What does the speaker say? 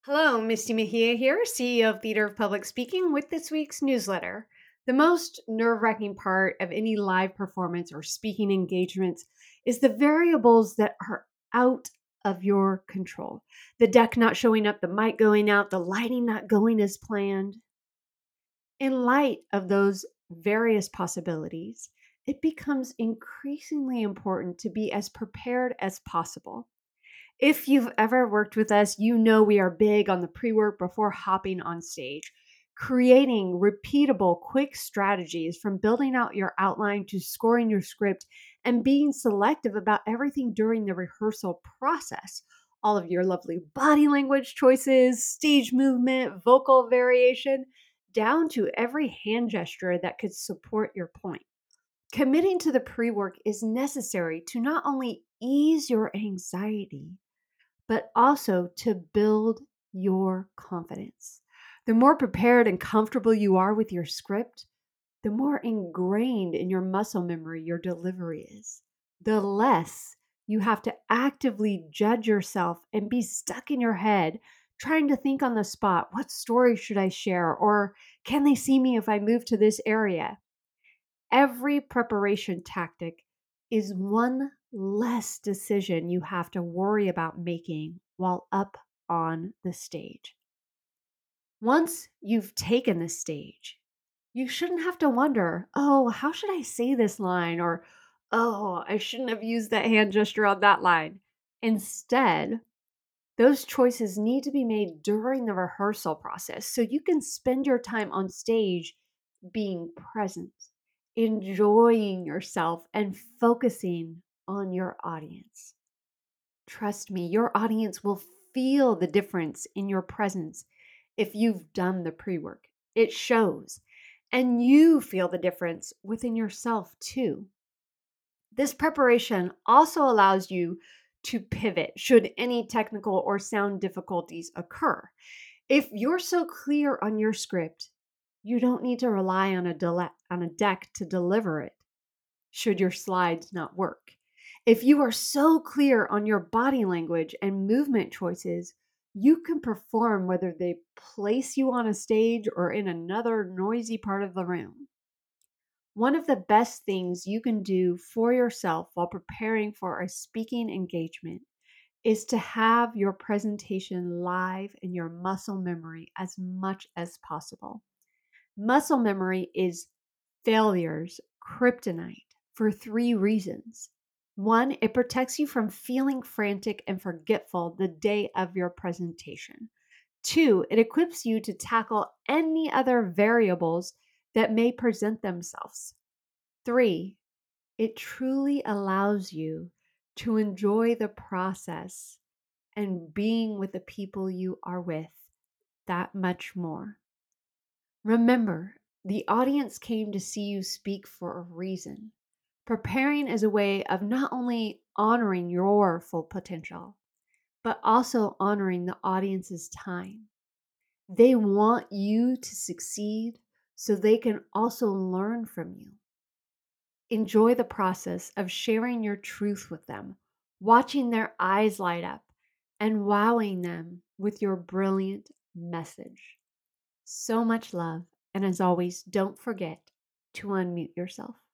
Hello, Misty Mejia here, CEO of Theater of Public Speaking, with this week's newsletter. The most nerve wracking part of any live performance or speaking engagements is the variables that are out of your control. The deck not showing up, the mic going out, the lighting not going as planned. In light of those various possibilities, it becomes increasingly important to be as prepared as possible. If you've ever worked with us, you know we are big on the pre work before hopping on stage. Creating repeatable, quick strategies from building out your outline to scoring your script and being selective about everything during the rehearsal process. All of your lovely body language choices, stage movement, vocal variation, down to every hand gesture that could support your point. Committing to the pre work is necessary to not only ease your anxiety, but also to build your confidence. The more prepared and comfortable you are with your script, the more ingrained in your muscle memory your delivery is. The less you have to actively judge yourself and be stuck in your head trying to think on the spot, what story should I share? Or can they see me if I move to this area? Every preparation tactic is one less decision you have to worry about making while up on the stage. Once you've taken the stage, you shouldn't have to wonder, oh, how should I say this line? Or, oh, I shouldn't have used that hand gesture on that line. Instead, those choices need to be made during the rehearsal process so you can spend your time on stage being present, enjoying yourself, and focusing on your audience. Trust me, your audience will feel the difference in your presence if you've done the pre work. It shows. And you feel the difference within yourself too. This preparation also allows you to pivot should any technical or sound difficulties occur. If you're so clear on your script, you don't need to rely on a deck to deliver it should your slides not work. If you are so clear on your body language and movement choices, you can perform whether they place you on a stage or in another noisy part of the room. One of the best things you can do for yourself while preparing for a speaking engagement is to have your presentation live in your muscle memory as much as possible. Muscle memory is failure's kryptonite for three reasons. One, it protects you from feeling frantic and forgetful the day of your presentation. Two, it equips you to tackle any other variables that may present themselves. Three, it truly allows you to enjoy the process and being with the people you are with that much more. Remember, the audience came to see you speak for a reason. Preparing is a way of not only honoring your full potential, but also honoring the audience's time. They want you to succeed so they can also learn from you. Enjoy the process of sharing your truth with them, watching their eyes light up, and wowing them with your brilliant message. So much love, and as always, don't forget to unmute yourself.